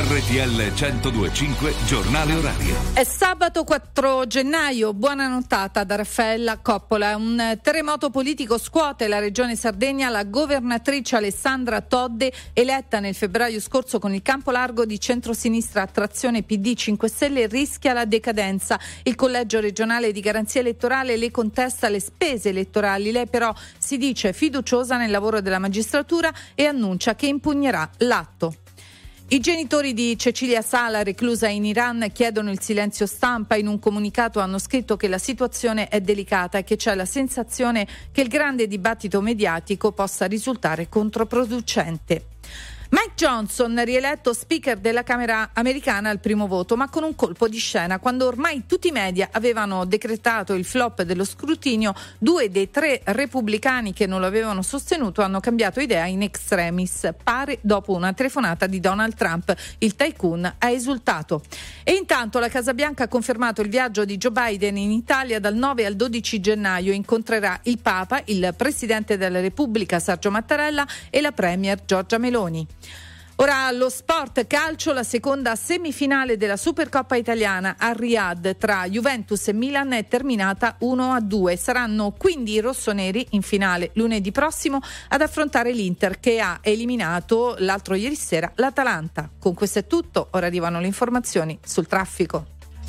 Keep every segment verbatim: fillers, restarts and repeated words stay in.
R T L centodue e cinque Giornale Orario. È sabato quattro gennaio, buona nottata da Raffaella Coppola. Un terremoto politico scuote la regione Sardegna. La governatrice Alessandra Todde, eletta nel febbraio scorso con il campo largo di centrosinistra Trazione P D cinque Stelle, rischia la decadenza. Il collegio regionale di garanzia elettorale le contesta le spese elettorali. Lei però si dice fiduciosa nel lavoro della magistratura e annuncia che impugnerà l'atto. I genitori di Cecilia Sala, reclusa in Iran, chiedono il silenzio stampa. In un comunicato hanno scritto che la situazione è delicata e che c'è la sensazione che il grande dibattito mediatico possa risultare controproducente. Mike Johnson, rieletto speaker della Camera americana al primo voto, ma con un colpo di scena. Quando ormai tutti i media avevano decretato il flop dello scrutinio, due dei tre repubblicani che non lo avevano sostenuto hanno cambiato idea in extremis. Pare dopo una telefonata di Donald Trump. Il tycoon ha esultato. E intanto la Casa Bianca ha confermato il viaggio di Joe Biden in Italia dal nove al dodici gennaio. Incontrerà il Papa, il Presidente della Repubblica Sergio Mattarella e la Premier Giorgia Meloni. Ora allo sport calcio, la seconda semifinale della Supercoppa italiana a Riyadh tra Juventus e Milan è terminata uno a due. Saranno quindi i rossoneri in finale lunedì prossimo ad affrontare l'Inter, che ha eliminato l'altro ieri sera l'Atalanta. Con questo è tutto, ora arrivano le informazioni sul traffico.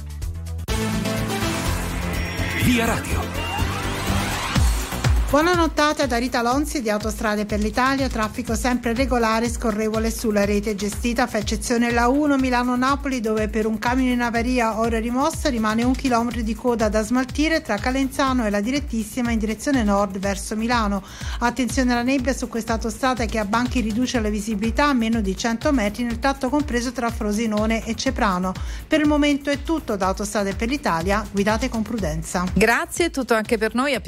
Via Radio. Buona nottata da Rita Lonzi di Autostrade per l'Italia. Traffico sempre regolare, scorrevole sulla rete gestita, fa eccezione la uno Milano-Napoli, dove per un camion in avaria ora rimossa rimane un chilometro di coda da smaltire tra Calenzano e la direttissima in direzione nord verso Milano. Attenzione alla nebbia su questa autostrada che a Banchi riduce la visibilità a meno di cento metri nel tratto compreso tra Frosinone e Ceprano. Per il momento è tutto da Autostrade per l'Italia, guidate con prudenza. Grazie, tutto anche per noi.